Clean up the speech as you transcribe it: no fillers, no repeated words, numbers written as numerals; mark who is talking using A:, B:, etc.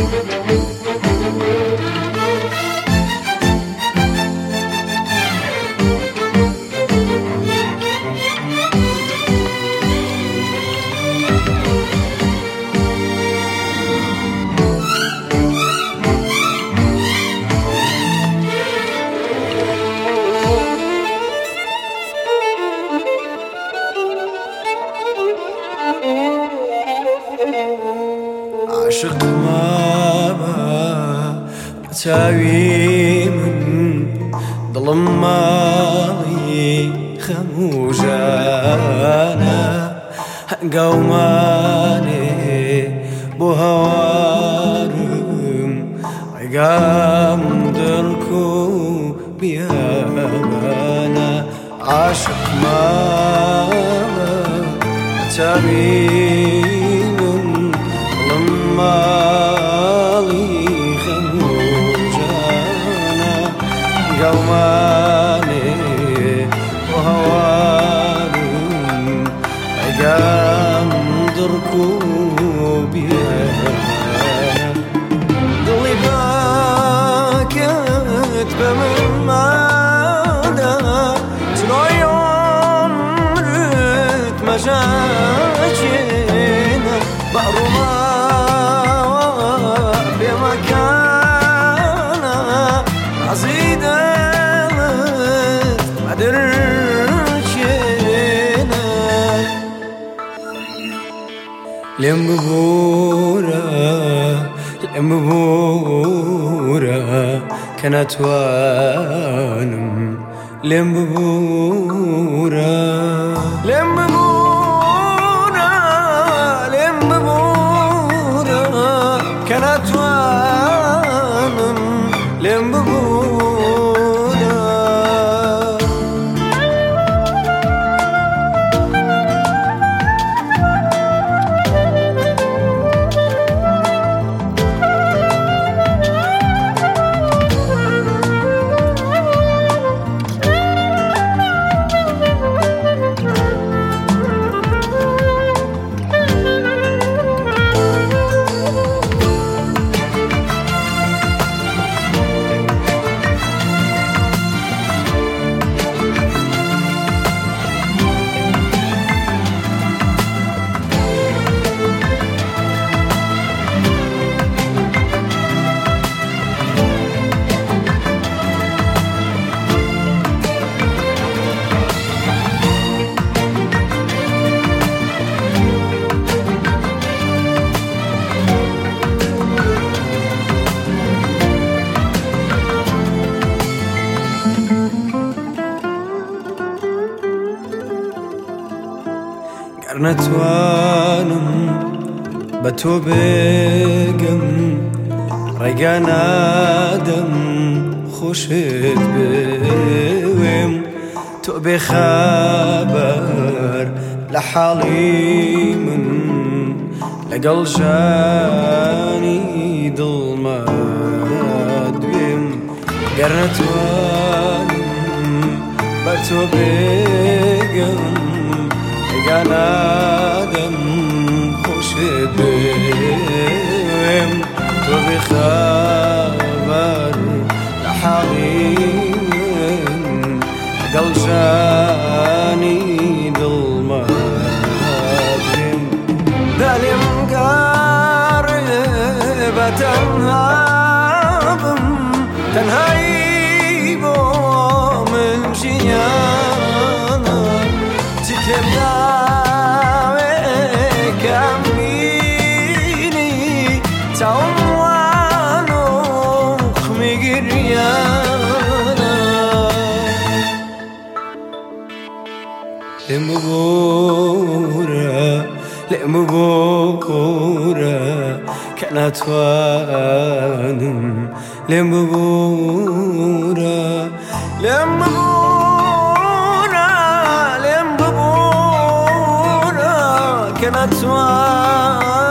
A: عاشق ما تاوي من ظلم ماضي خموجانا قوماني بهوارم عقام دركو بيابانا عاشق ما تاوي مالي خموجانا قوماني وهواني عقام دركوبي ضلي باكت بممادا تلو يوم رت مجاجينا بأرما بمكانا عزيدة ما درشينا لمبورة كانت وانم لمبورة كانت وانم لمبورة نتوانم بتو بقم ريقان آدم خوشت بويم تو بخبر لحالي من لقل جاني ظلمة دويم نتوانم بتو بقم كان آدم خوش بهم تو بخبر لحالين قل جاني ظلمة بهم دالم قاربة تنهابم تنهيبو من جيانا تكلم لمبورة كانت وانم لمبورة كانت وانم